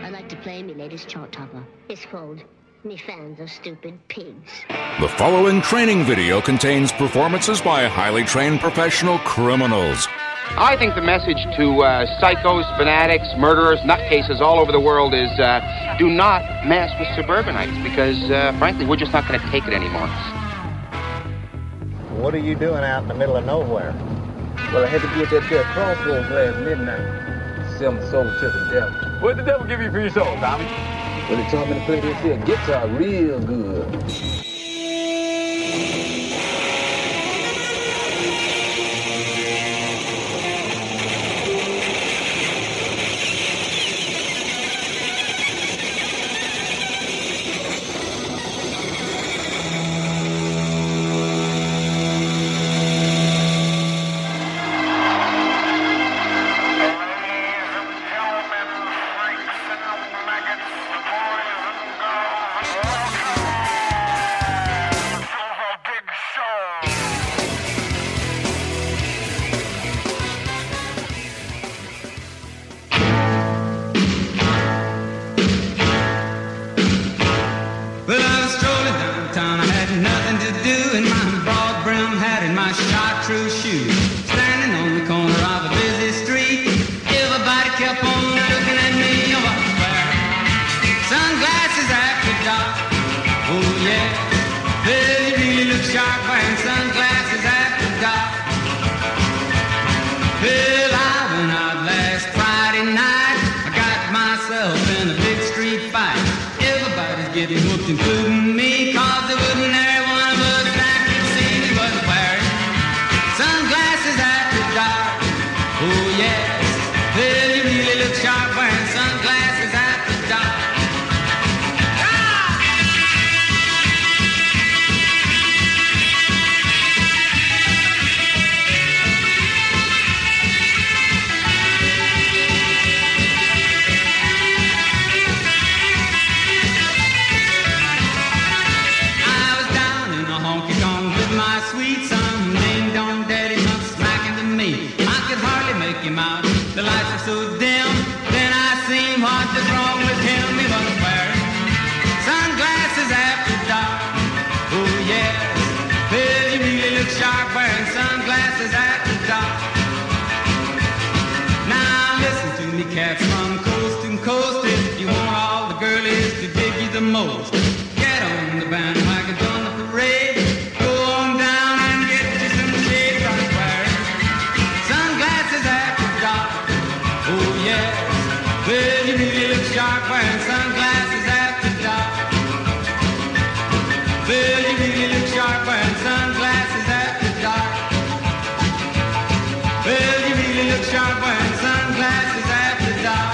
I'd like to play me latest chart topper. It's called Me Fans Are Stupid Pigs. The following training video contains performances by highly trained professional criminals. I think the message to psychos, fanatics, murderers, nutcases all over the world is do not mess with suburbanites because, frankly, we're just not going to take it anymore. What are you doing out in the middle of nowhere? Well, I had to get that there crossroads last midnight. Sell my soul to the devil. What did the devil give you for your soul, Tommy? Well, he taught me to play this here guitar real good. Including me, cause there wasn't every one of us that could see me wasn't wearing sunglasses after dark. Oh yes, well you really look sharp wearing sunglasses after dark. The lights are so dim, then I seen what was wrong with him. He wasn't wearing sunglasses after dark. Oh yes, well you really look sharp wearing sunglasses after dark. Now listen to me cats from coast to coast. If you want all the girlies to dig you the most, get on the bandwagon, join the parade. Go on down and get you some shade. Right wearing sunglasses after dark. Oh yes, well you really look sharp wearing sunglasses after dark. Well you really look sharp wearing sunglasses after dark. Well you really look sharp wearing sunglasses after dark.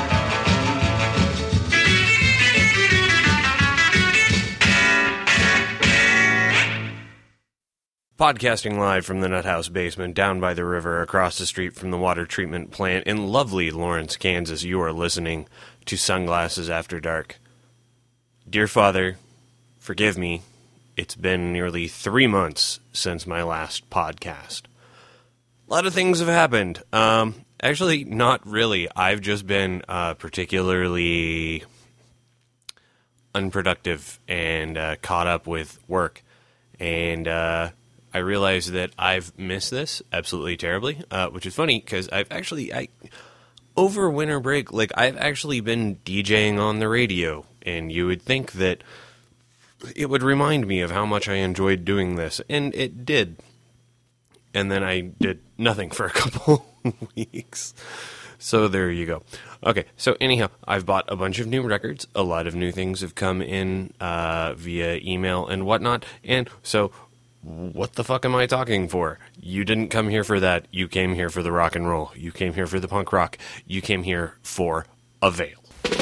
Podcasting live from the Nut House basement down by the river across the street from the water treatment plant in lovely Lawrence, Kansas, you are listening to Sunglasses After Dark. Dear Father, forgive me. It's been nearly 3 months since my last podcast. A lot of things have happened. Actually, not really. I've just been particularly unproductive and caught up with work. And I realize that I've missed this absolutely terribly, which is funny because over winter break, I've actually been DJing on the radio, and you would think that it would remind me of how much I enjoyed doing this, and it did. And then I did nothing for a couple weeks. So there you go. Okay, so anyhow, I've bought a bunch of new records. A lot of new things have come in via email and whatnot, and so what the fuck am I talking for? You didn't come here for that. You came here for the rock and roll. You came here for the punk rock. You came here for a veil.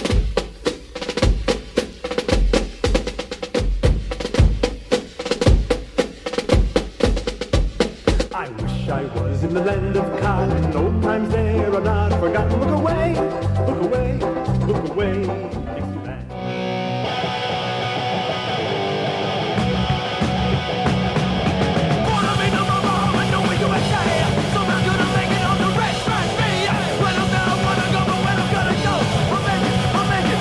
I wish I was in the land of cotton. Old times there are not forgotten. Look away, look away, look away. Revenge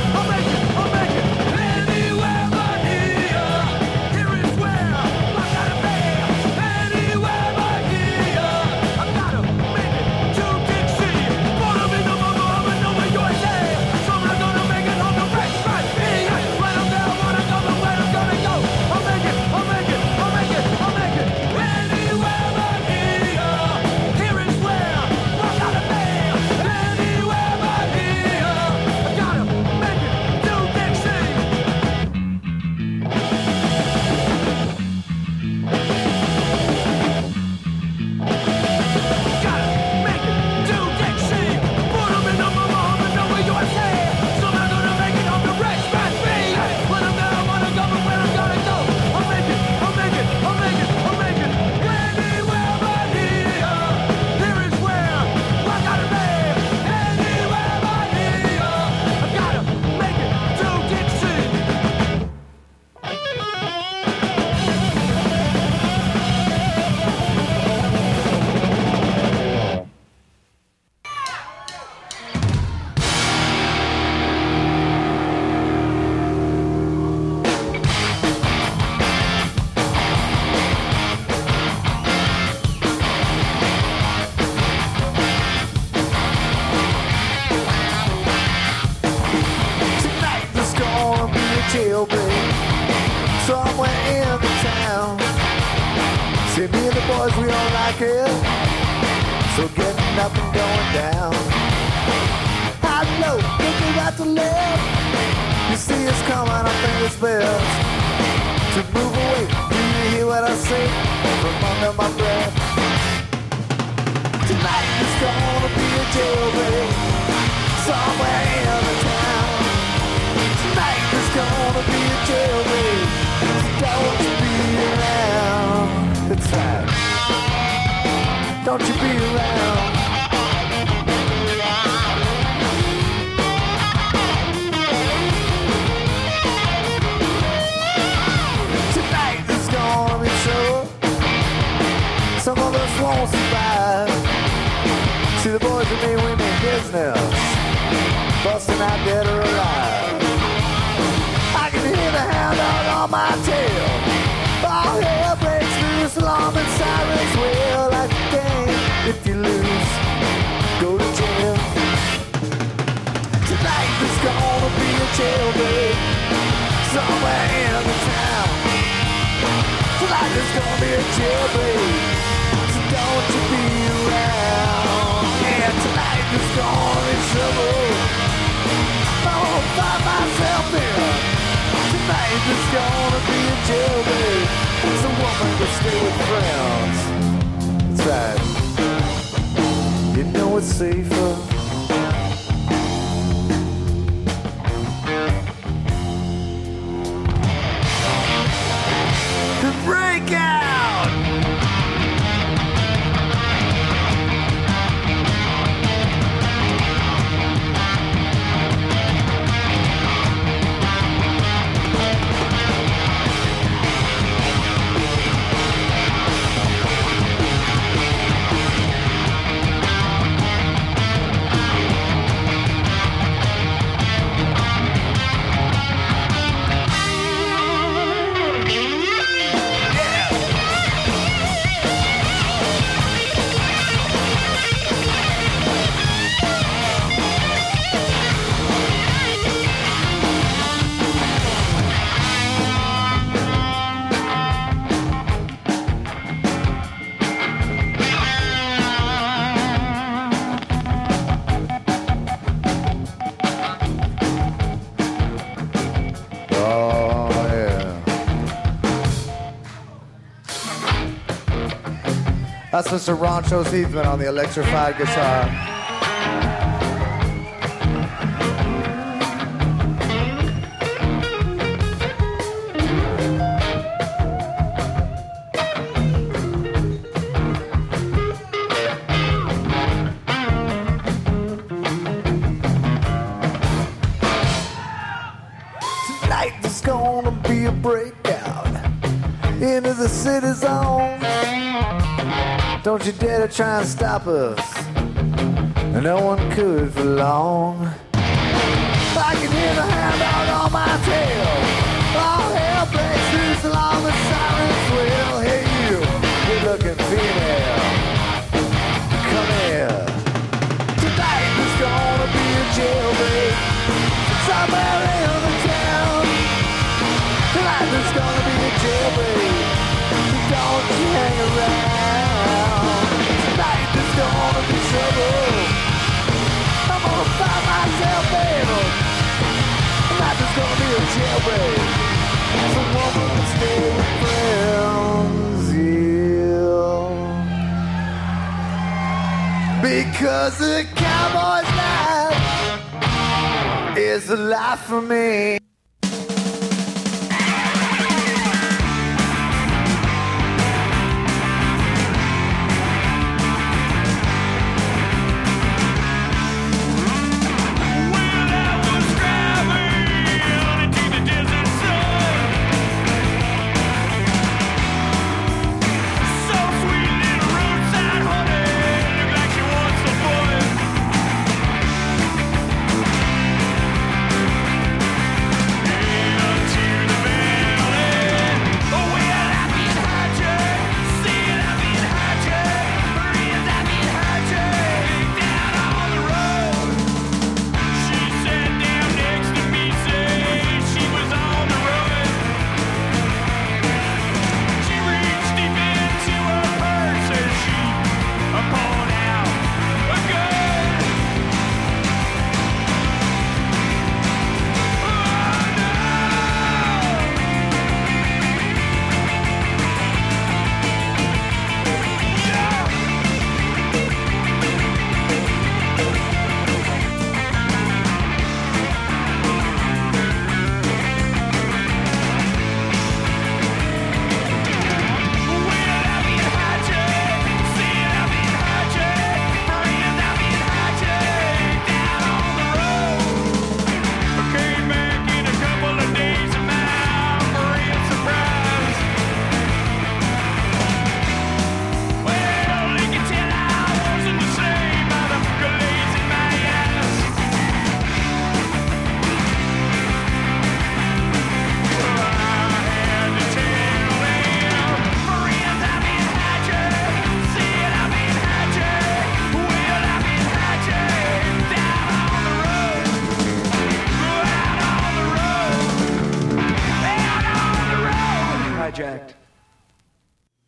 boys, we don't like it. So getting up and going down. I know, think we got to live. You see us coming, I think it's best to move away. Do you hear what I say from under my breath? Tonight is gonna be a jailbreak somewhere in the town. Tonight is gonna be a jailbreak. Don't you be around. That's right. Don't you be around. Tonight is gonna be trouble. Some of us won't survive. See the boys and me, we mean business. Busting out dead or alive. I can hear the hound dog on my tail. All hell breaks loose, alarm and sirens wail like a game. If you lose, go to jail. Tonight there's gonna be a jailbreak somewhere in the town. Tonight there's gonna be a jailbreak, so don't you be around. Yeah, tonight there's gonna be trouble. I'm gonna find myself in. Tonight there's gonna be a jailbreak. It's a woman to stay with friends. That's right. You know it's safer. To break out. That's Mr. Rancho Heathman on the electrified guitar. Tonight there's gonna be a breakout into the city zone. Don't you dare to try and stop us. No one could for long. I can hear the hound dog on my tail. All hell breaks loose along the sirens wail. Hey you, good-looking female, come here. Tonight there's gonna be a jailbreak somewhere in the town. Tonight there's gonna be a jailbreak. Don't you hang around. Tonight there's gonna be trouble. I'm gonna find myself able. Tonight there's gonna be a jailbreak. It's a woman to stay with friends, yeah. Because the cowboy's life is a life for me.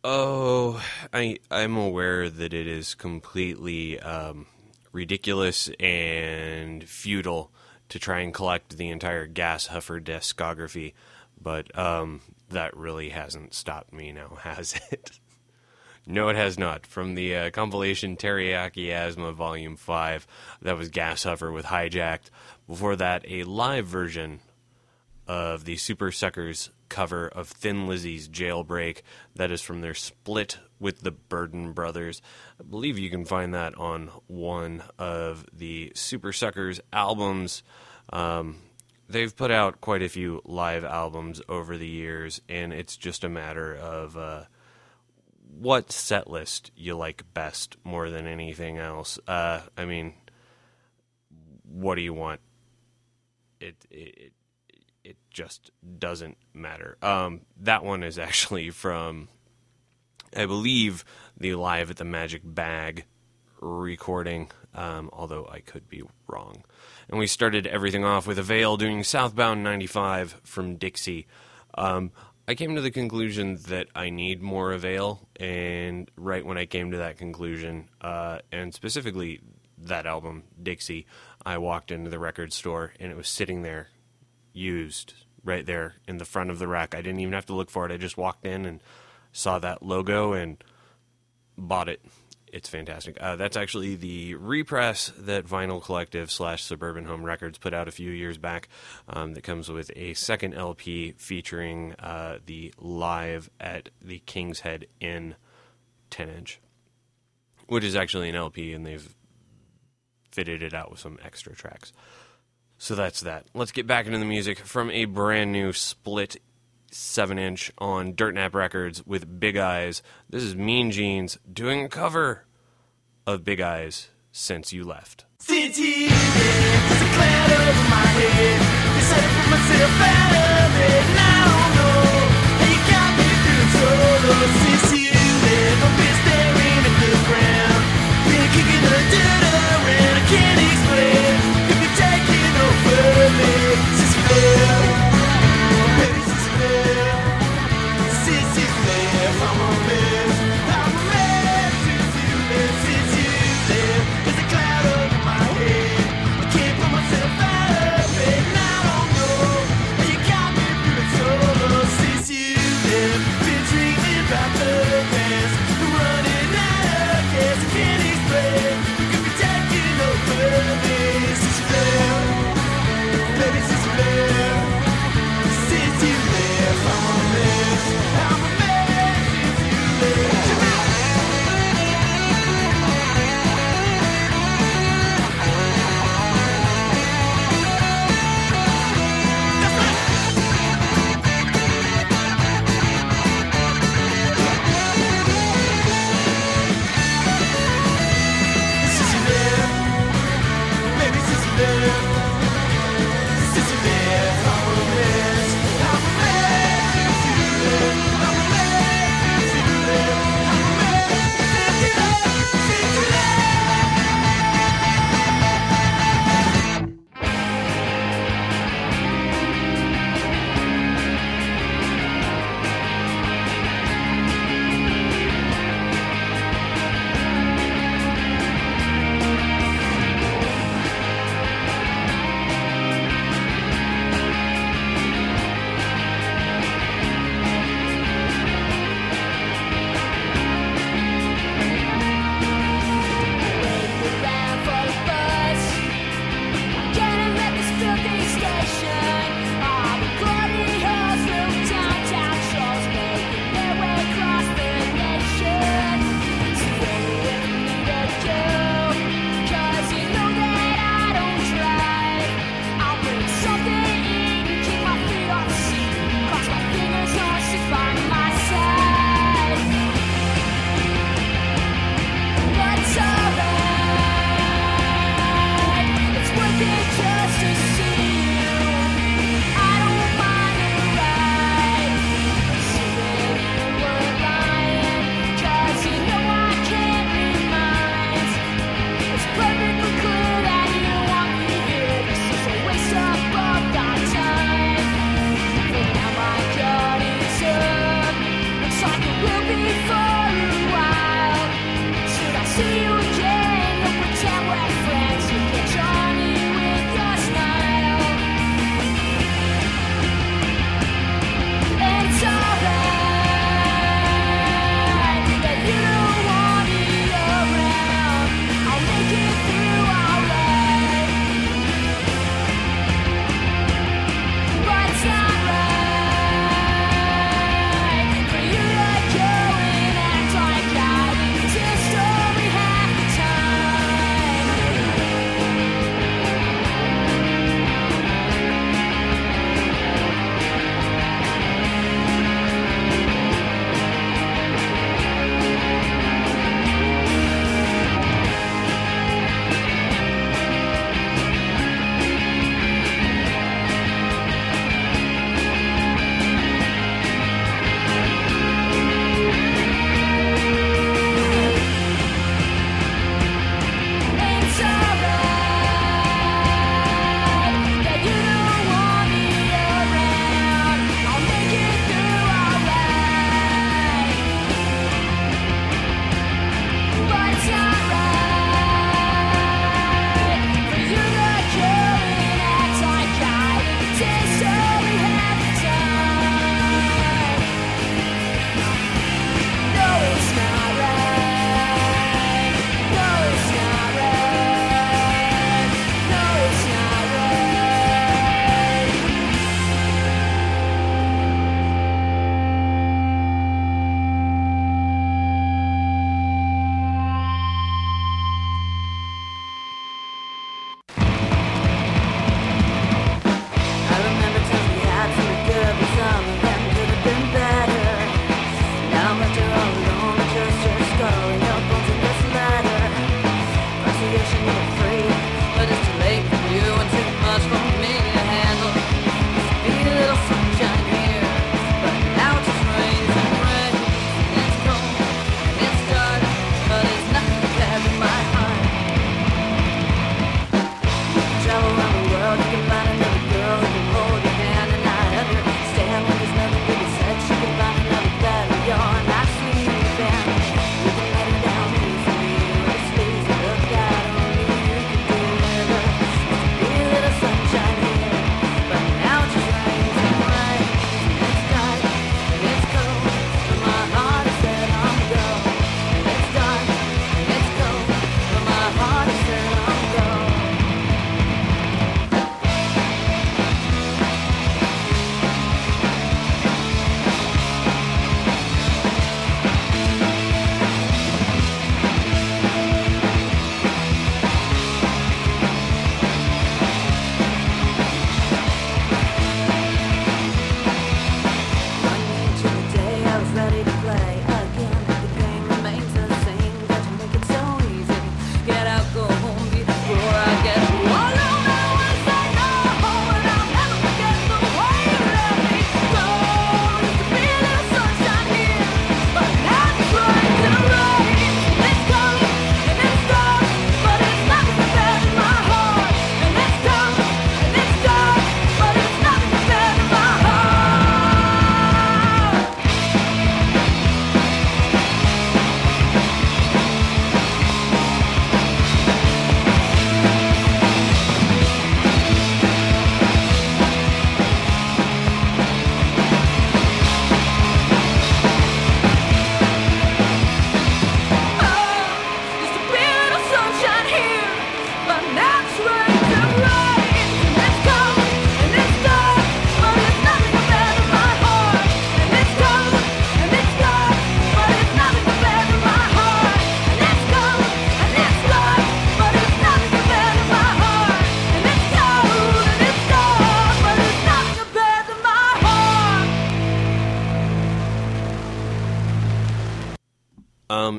Oh, I'm aware that it is completely ridiculous and futile to try and collect the entire Gas Huffer discography, but that really hasn't stopped me now, has it? No, it has not. From the compilation Teriyaki Asthma Volume 5, that was Gas Huffer with Hijacked. Before that, a live version of the Super Suckers cover of Thin Lizzy's Jailbreak. That is from their split with the Burden Brothers. I believe you can find that on one of the Super Suckers albums. They've put out quite a few live albums over the years, and it's just a matter of what set list you like best more than anything else. I mean, what do you want? It just doesn't matter. That one is actually from, I believe, the Live at the Magic Bag recording, although I could be wrong. And we started everything off with Avail doing Southbound 95 from Dixie. I came to the conclusion that I need more Avail, and right when I came to that conclusion, and specifically that album, Dixie, I walked into the record store, and it was sitting there, used, right there in the front of the rack. I didn't even have to look for it. I just walked in and saw that logo and bought it. It's fantastic. That's actually the repress that Vinyl Collective / Suburban Home Records put out a few years back that comes with a second LP featuring the Live at the King's Head Inn 10-inch, which is actually an LP, and they've fitted it out with some extra tracks. So that's that. Let's get back into the music from a brand new split 7-inch on Dirt Nap Records with Big Eyes. This is Mean Jeans doing a cover of Big Eyes, Since You Left. Since you left, there's a cloud over my head. Decided to put myself out of it, and I don't know how you got me through solo. Since you left, I've been staring at the ground, been kicking the dirt around. I can't explain if you're taking over me. Since you left, baby, since you left, since you left, I'm a mess. I'm a mess. Since you left, since you left, there's a cloud over my head. I can't put myself out of it now.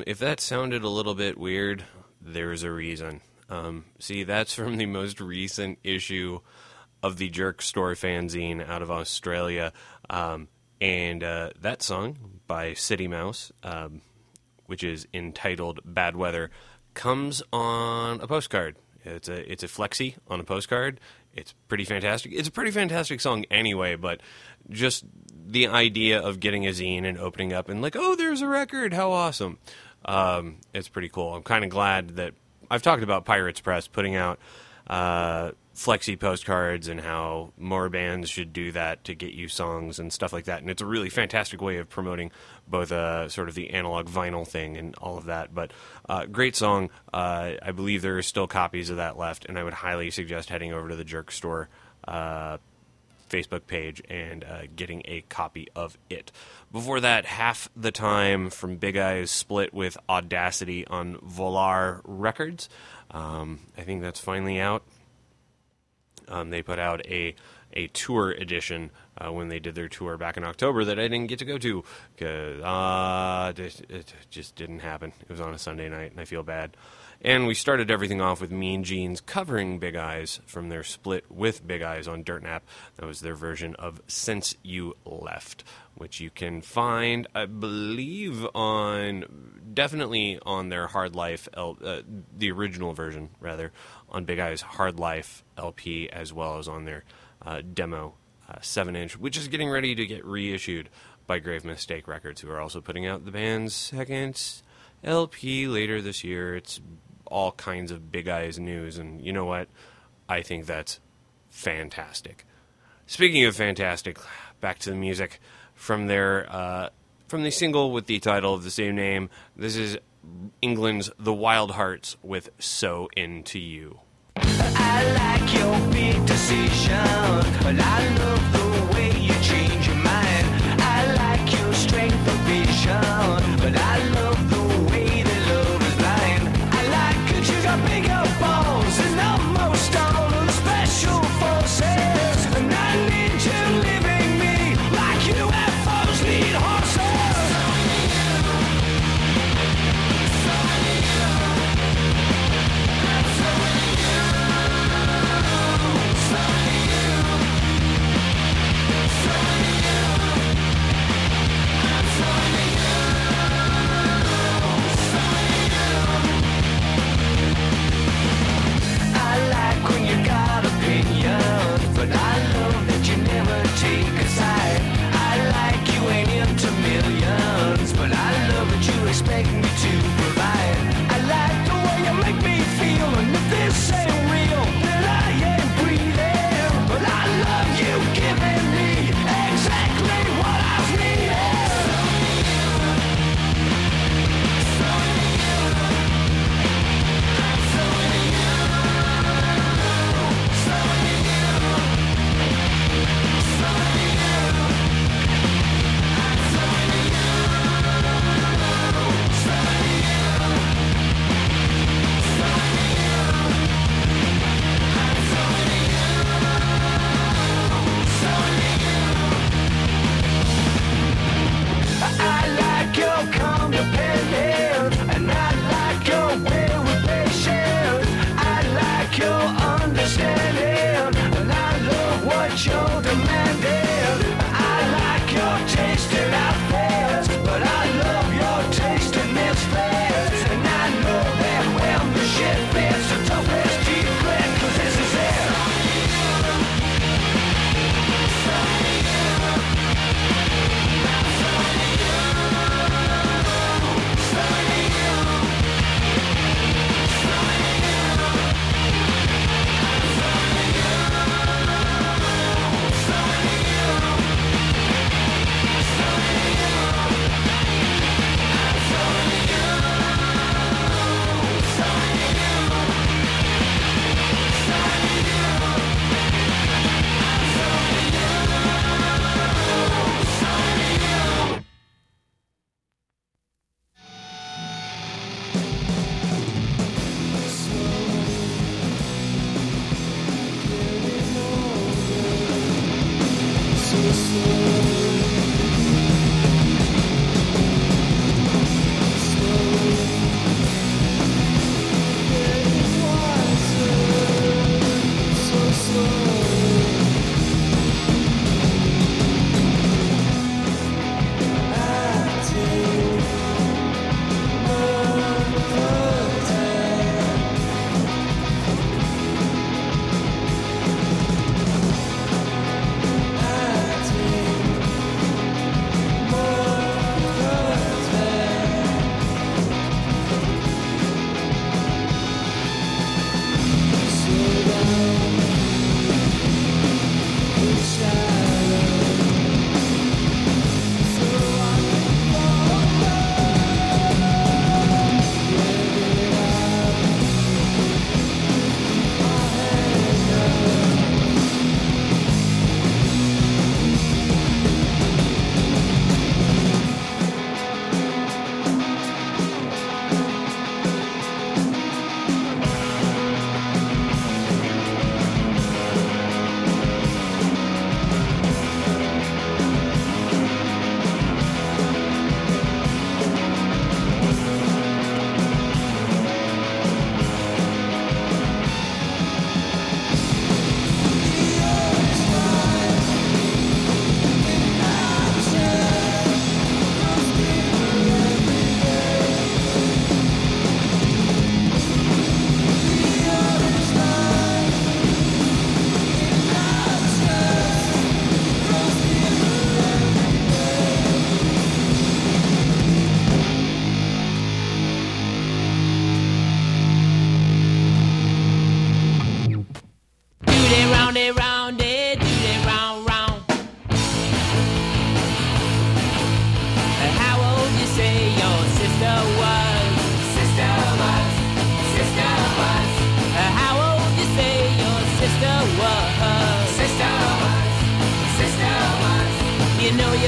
if that sounded a little bit weird, there's a reason. See, that's from the most recent issue of the Jerk Store fanzine out of Australia. And that song by City Mouse, which is entitled Bad Weather, comes on a postcard. It's a flexi on a postcard. It's pretty fantastic. It's a pretty fantastic song anyway, but just the idea of getting a zine and opening up and like, oh, there's a record, how awesome. It's pretty cool. I'm kind of glad that I've talked about Pirates Press putting out flexi postcards and how more bands should do that to get you songs and stuff like that. And it's a really fantastic way of promoting both sort of the analog vinyl thing and all of that. But great song. I believe there are still copies of that left, and I would highly suggest heading over to the Jerk Store Facebook page and getting a copy of it. Before that, Half the Time from Big Eyes split with Audacity on Volar Records. I think that's finally out. They put out a tour edition when they did their tour back in October that I didn't get to go to because it just didn't happen. It was on a Sunday night, and I feel bad. And we started everything off with Mean Jeans covering Big Eyes from their split with Big Eyes on Dirt Nap. That was their version of Since You Left, which you can find, I believe, definitely on their Hard Life, the original version, rather, on Big Eyes Hard Life LP, as well as on their demo 7-inch, which is getting ready to get reissued by Grave Mistake Records, who are also putting out the band's second LP later this year. It's all kinds of Big Eyes news, and you know what? I think that's fantastic. Speaking of fantastic, back to the music from their from the single with the title of the same name. This is England's The Wild Hearts with So Into You. I like your big decision, and I love the way you change your mind. I like your strength of vision, but I love the way that love is blind. I like that you got bigger balls and almost all of the special forces, and I need you living me like UFOs need horses. But I love that you never take a side. I like you ain't into millions, but I love that you expect me to provide. I like the way you make me feel, and if this ain't real, then I ain't breathing. But I love you giving me exactly what I've needed. You're demanding. I like your taste in outfits, but I love your taste in misfits. And I know that when the shit fits, the toughest deep grit, 'cause this is it. Slowly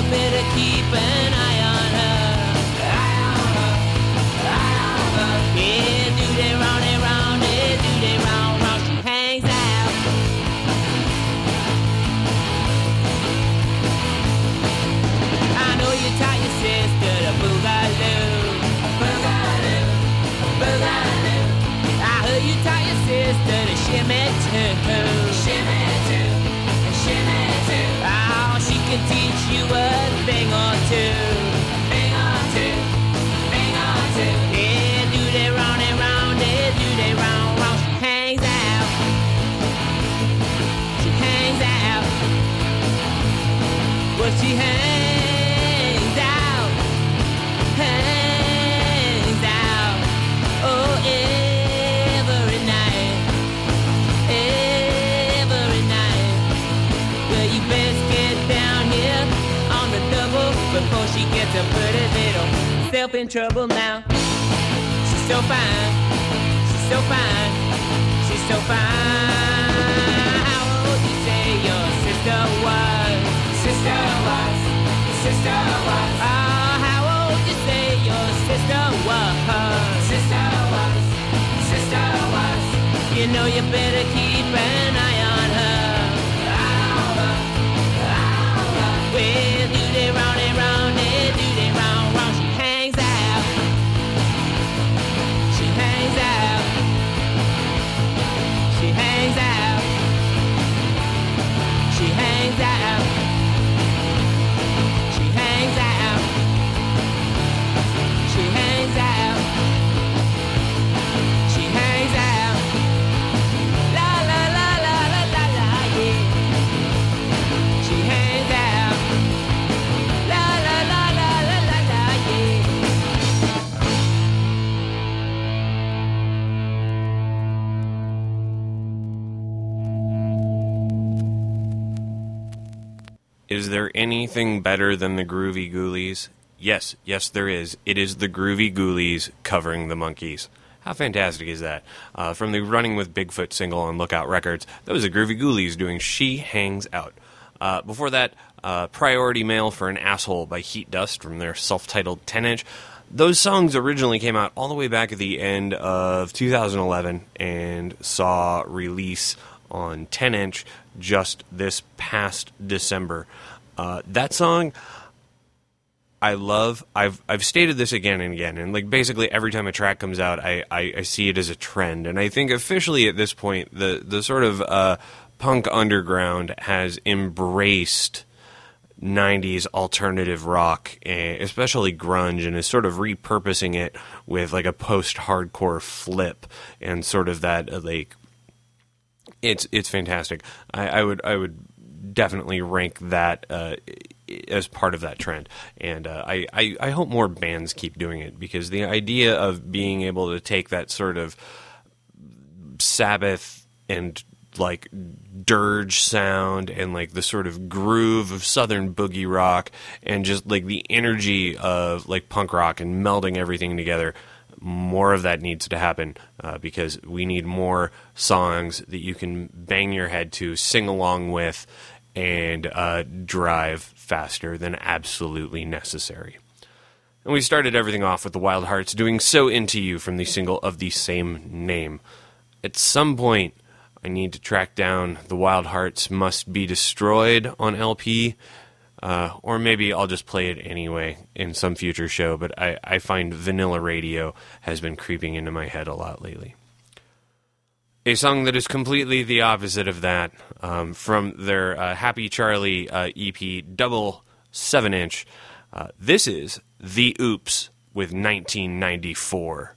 better keep an eye on her. Yeah, do they round and round, yeah, do they round, round, she hangs out. I know you taught your sister to boogaloo, boogaloo, boogaloo. I heard you taught your sister to shimmy too, shimmy too, shimmy too. Oh, she can teach you a thing or two, thing or two, thing or two. Yeah, do they round and round, yeah, do they round, round. She hangs out, she hangs out. Well, she hangs out, hangs out. Oh, every night, every night. Well, you best get down here on the double before she gets a pretty little self in trouble now. She's so fine, she's so fine, she's so fine. How old you say your sister was? Sister was, sister was. Oh, how old you say your sister was? Sister was, sister was. You know you better keep an eye on her. Well, do they round and round, yeah, do they round, round. She hangs out, she hangs out, she hangs out, she hangs out, she hangs out, she hangs out, she hangs out. La la la la la la la, yeah. She hangs out. La la la la la la la, yeah. Is there anything better than the Groovy Ghoulies? Yes, there is. It is the Groovy Ghoulies covering the Monkees. How fantastic is that? From the Running with Bigfoot single on Lookout Records, that was the Groovy Ghoulies doing She Hangs Out. Before that, Priority Mail for an Asshole by Heat Dust from their self-titled 10-inch. Those songs originally came out all the way back at the end of 2011 and saw release on 10-inch just this past December. That song I love. I've stated this again and again, and like basically every time a track comes out, I see it as a trend. And I think officially at this point, the sort of punk underground has embraced 90s alternative rock, especially grunge, and is sort of repurposing it with like a post-hardcore flip and sort of that like it's fantastic. I would definitely rank that as part of that trend, and I hope more bands keep doing it, because the idea of being able to take that sort of Sabbath and like dirge sound and like the sort of groove of southern boogie rock and just like the energy of like punk rock and melding everything together, more of that needs to happen, because we need more songs that you can bang your head to, sing along with, and drive faster than absolutely necessary. And we started everything off with the Wild Hearts doing So Into You from the single of the same name. At some point, I need to track down The Wild Hearts Must Be Destroyed on LP, or maybe I'll just play it anyway in some future show, but I find Vanilla Radio has been creeping into my head a lot lately. A song that is completely the opposite of that, from their Happy Charlie EP double 7-inch, this is The Oops with 1994.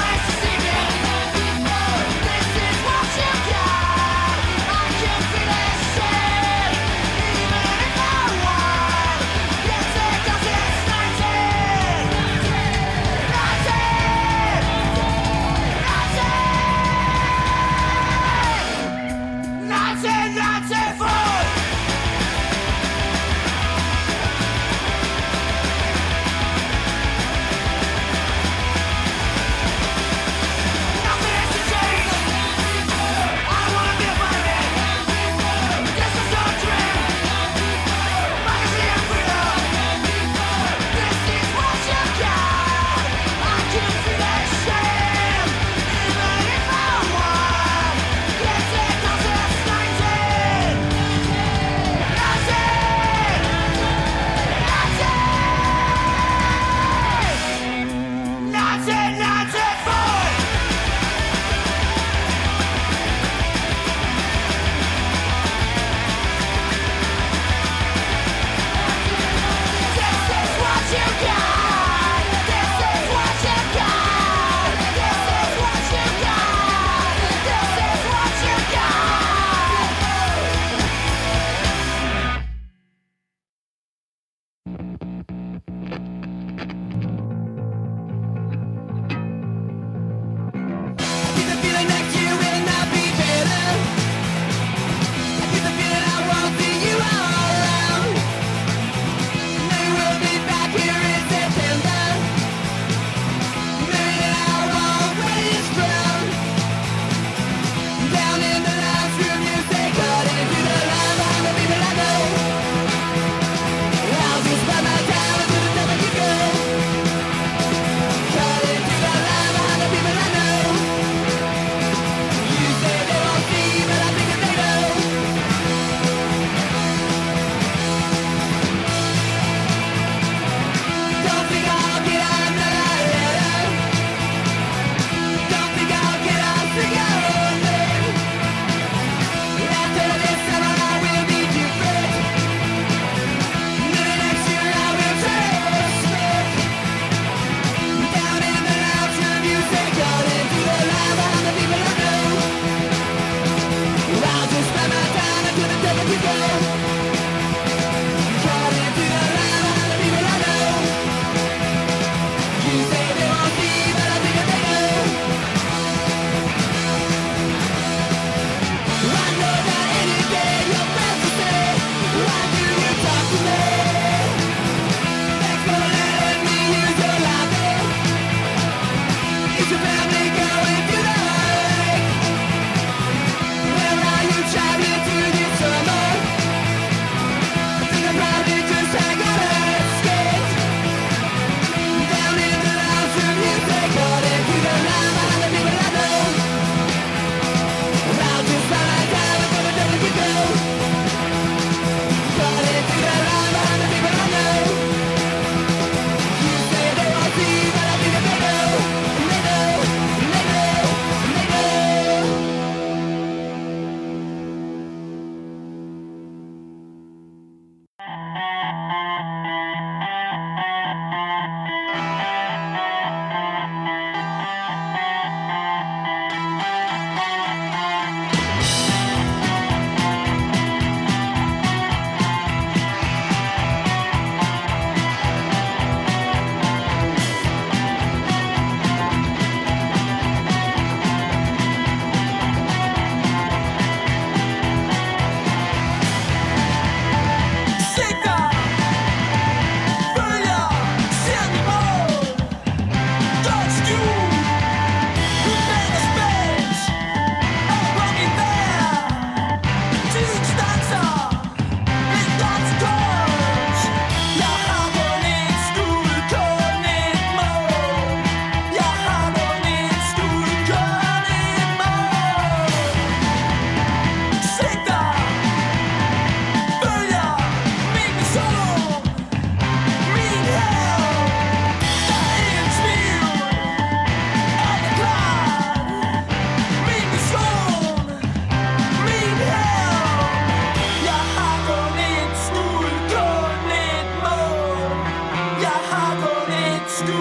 This is what you got. I can feel it.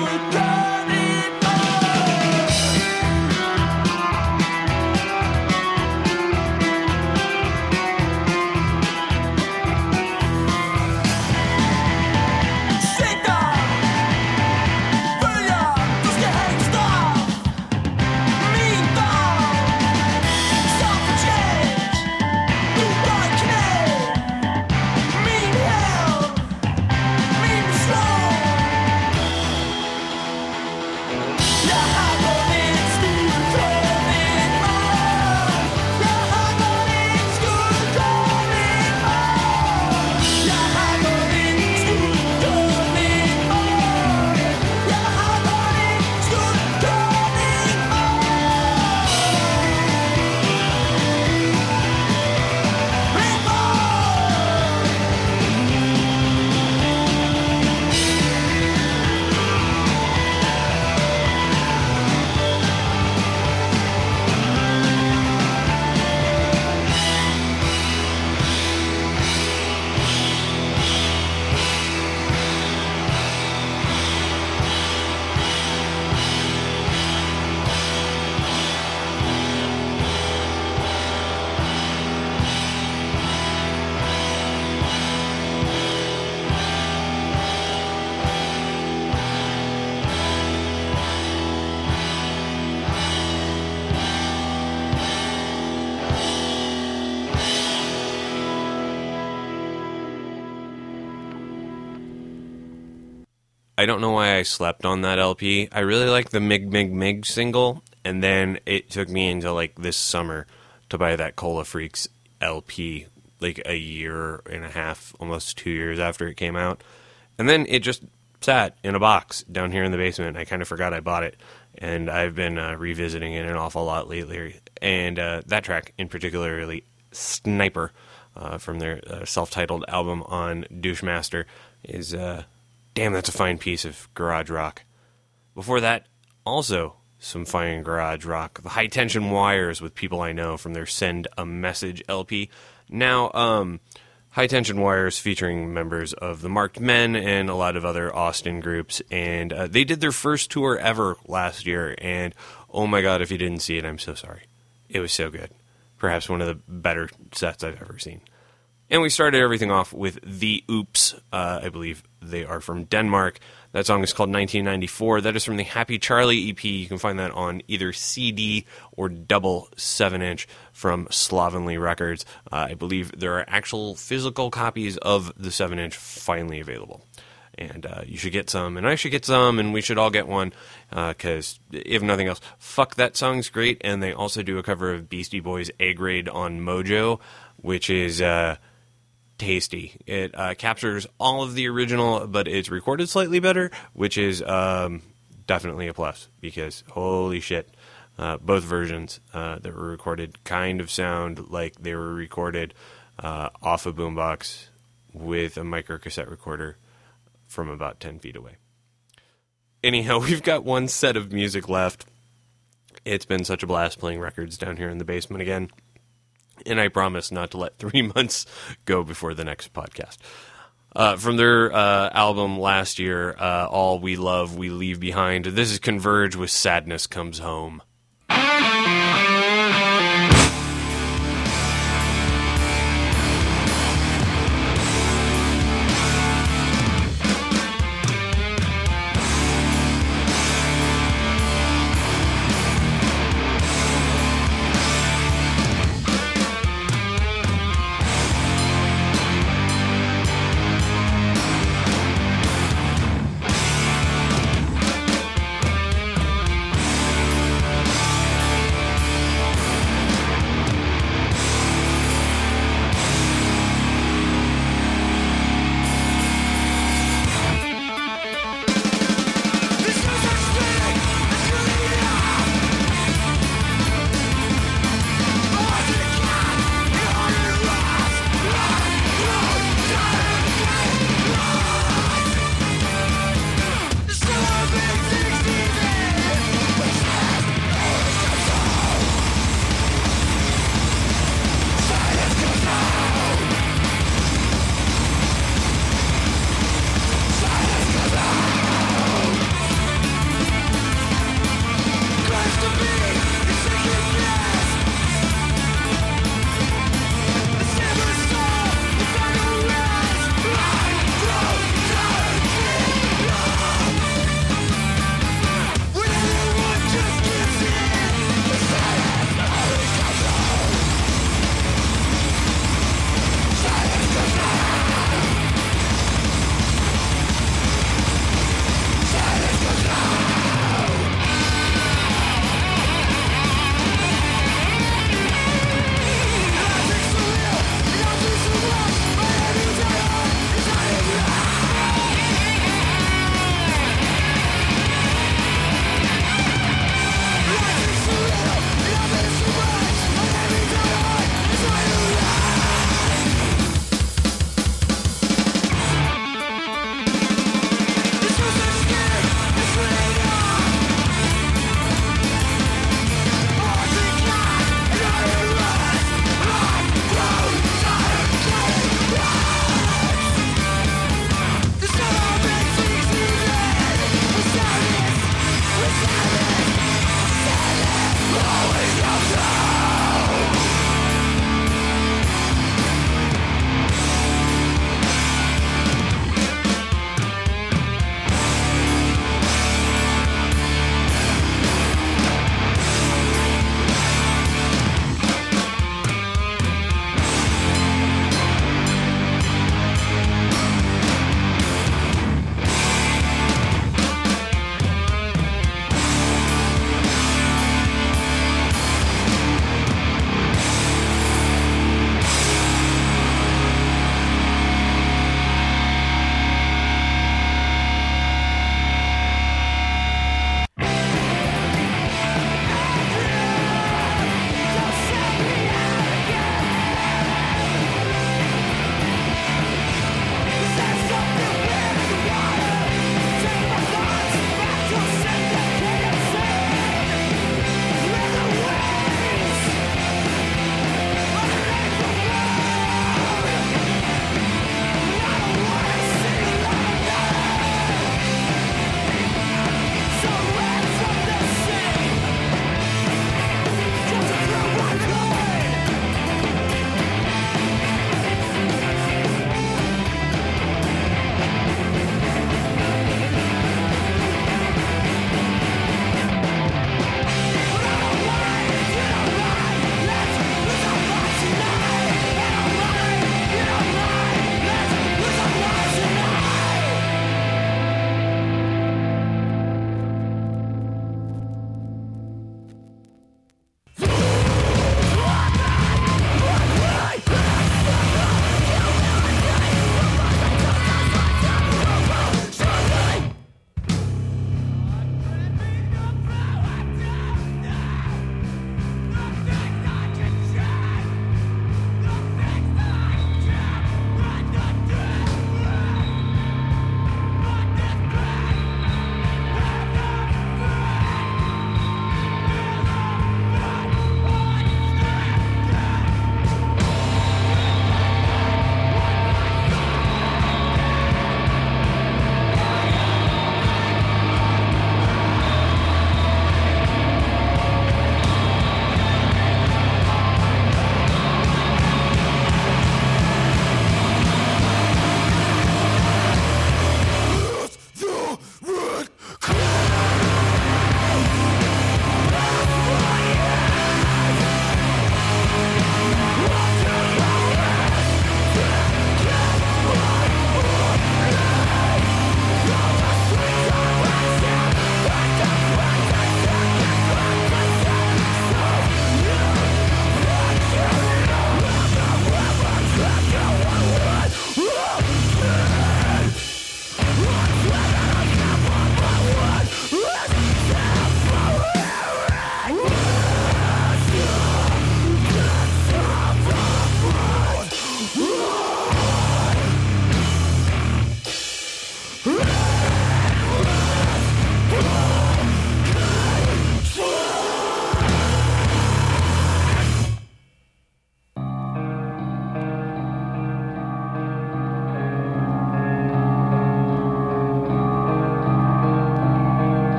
I don't know why I slept on that LP. I really like the Mig Mig Mig single, and then it took me into like this summer to buy that Cola Freaks LP, like a year and a half, almost 2 years after it came out. And then it just sat in a box down here in the basement. I kind of forgot I bought it, and I've been revisiting it an awful lot lately. And that track in particularly, Sniper, from their self-titled album on Douchemaster, is... damn, that's a fine piece of garage rock. Before that, also some fine garage rock. The High Tension Wires with People I Know from their Send a Message LP. Now, High Tension Wires featuring members of the Marked Men and a lot of other Austin groups. And they did their first tour ever last year. And oh my god, if you didn't see it, I'm so sorry. It was so good. Perhaps one of the better sets I've ever seen. And we started everything off with The Oops. I believe they are from Denmark. That song is called 1994. That is from the Happy Charlie EP. You can find that on either CD or double 7-inch from Slovenly Records. I believe there are actual physical copies of the 7-inch finally available. And you should get some, and I should get some, and we should all get one, because if nothing else, fuck, that song's great. And they also do a cover of Beastie Boys' A-Grade on Mojo, which is... tasty. It captures all of the original, but it's recorded slightly better, which is definitely a plus, because holy shit, both versions that were recorded kind of sound like they were recorded off a boombox with a micro cassette recorder from about 10 feet away. Anyhow, we've got one set of music left. It's been such a blast playing records down here in the basement again. And I promise not to let 3 months go before the next podcast. From their album last year, All We Love, We Leave Behind, this is Converge with Sadness Comes Home.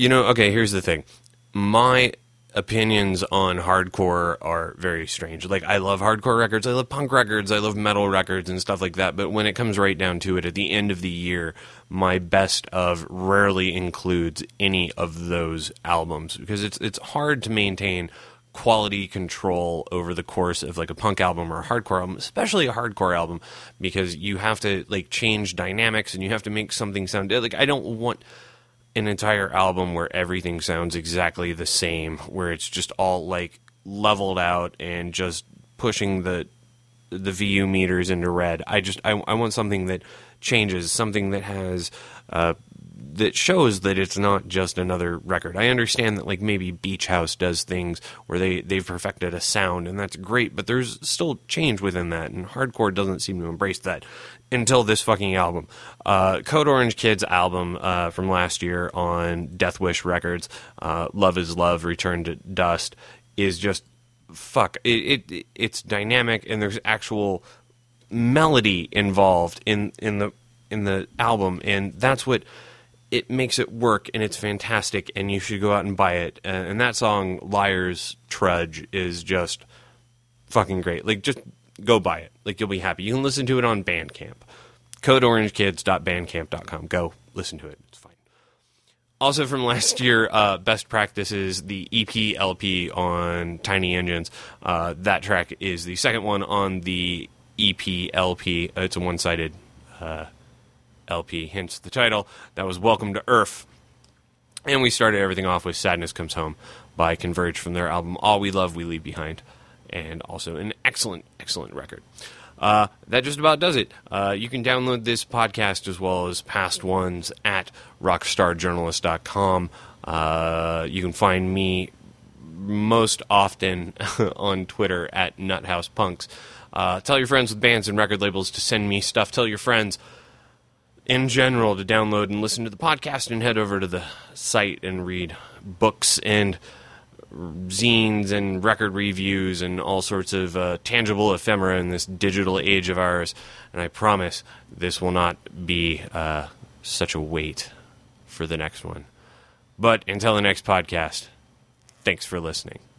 Okay, here's the thing. My opinions on hardcore are very strange. Like, I love hardcore records, I love punk records, I love metal records and stuff like that, but when it comes right down to it, at the end of the year, my best of rarely includes any of those albums, because it's hard to maintain quality control over the course of like a punk album or a hardcore album, especially a hardcore album, because you have to like change dynamics and you have to make something sound like, I don't want an entire album where everything sounds exactly the same, where it's just all like leveled out and just pushing the VU meters into red. I want something that changes, something that has that shows that it's not just another record. I understand that like maybe Beach House does things where they've perfected a sound, and that's great, but there's still change within that, and hardcore doesn't seem to embrace that until this fucking album. Code Orange Kid's album from last year on Death Wish Records, Love is Love, Return to Dust, is just it's dynamic, and there's actual melody involved in the album, and that's what it makes it work, and it's fantastic, and you should go out and buy it. And that song, Liar's Trudge, is just fucking great. Like, just go buy it. Like, you'll be happy. You can listen to it on Bandcamp. CodeOrangeKids.bandcamp.com. Go listen to it. It's fine. Also from last year, Best Practices, the EP LP on Tiny Engines. That track is the second one on the EP LP. It's a one-sided LP, hence the title. That was Welcome to Earth. And we started everything off with Sadness Comes Home by Converge from their album All We Love, We Leave Behind. And also an excellent, excellent record. That just about does it. You can download this podcast as well as past ones at rockstarjournalist.com. You can find me most often on Twitter at NuthousePunks. Tell your friends with bands and record labels to send me stuff. Tell your friends in general to download and listen to the podcast, and head over to the site and read books and zines and record reviews and all sorts of tangible ephemera in this digital age of ours. And I promise this will not be such a wait for the next one. But until the next podcast, thanks for listening.